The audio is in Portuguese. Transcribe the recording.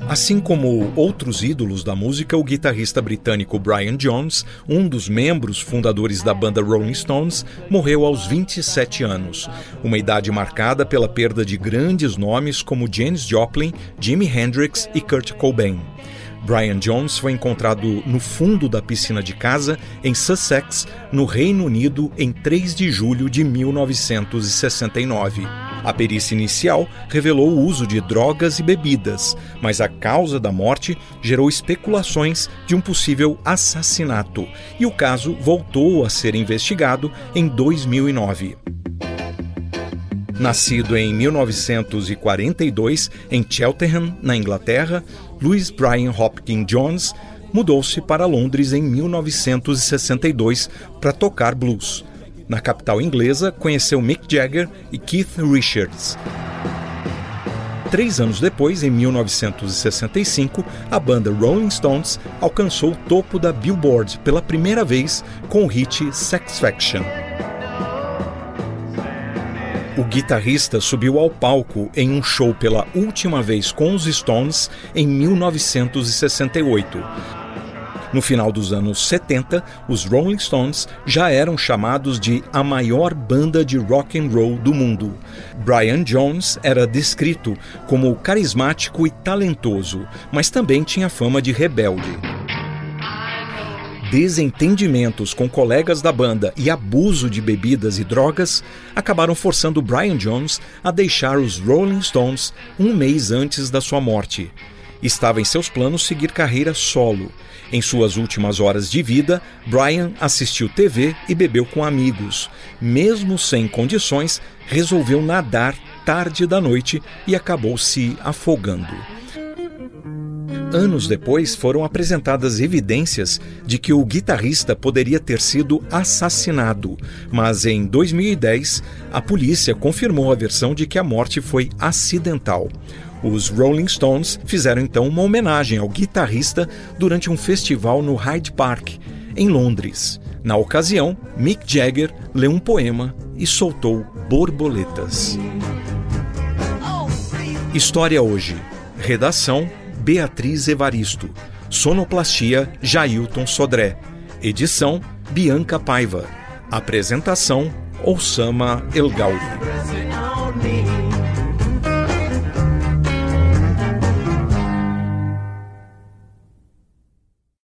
Assim como outros ídolos da música, o guitarrista britânico Brian Jones, um dos membros fundadores da banda Rolling Stones, morreu aos 27 anos, uma idade marcada pela perda de grandes nomes como Janis Joplin, Jimi Hendrix e Kurt Cobain. Brian Jones foi encontrado no fundo da piscina de casa, em Sussex, no Reino Unido, em 3 de julho de 1969. A perícia inicial revelou o uso de drogas e bebidas, mas a causa da morte gerou especulações de um possível assassinato, e o caso voltou a ser investigado em 2009. Nascido em 1942 em Cheltenham, na Inglaterra, Louis Brian Hopkins Jones mudou-se para Londres em 1962 para tocar blues. Na capital inglesa, conheceu Mick Jagger e Keith Richards. 3 anos depois, em 1965, a banda Rolling Stones alcançou o topo da Billboard pela primeira vez com o hit Satisfaction. O guitarrista subiu ao palco em um show pela última vez com os Stones em 1968. No final dos anos 70, os Rolling Stones já eram chamados de a maior banda de rock and roll do mundo. Brian Jones era descrito como carismático e talentoso, mas também tinha fama de rebelde. Desentendimentos com colegas da banda e abuso de bebidas e drogas acabaram forçando Brian Jones a deixar os Rolling Stones um mês antes da sua morte. Estava em seus planos seguir carreira solo. Em suas últimas horas de vida, Brian assistiu TV e bebeu com amigos. Mesmo sem condições, resolveu nadar tarde da noite e acabou se afogando. Anos depois, foram apresentadas evidências de que o guitarrista poderia ter sido assassinado, mas em 2010, a polícia confirmou a versão de que a morte foi acidental. Os Rolling Stones fizeram então uma homenagem ao guitarrista durante um festival no Hyde Park, em Londres. Na ocasião, Mick Jagger leu um poema e soltou borboletas. História hoje. Redação: Beatriz Evaristo. Sonoplastia: Jailton Sodré. Edição: Bianca Paiva. Apresentação: Oussama El Gauri.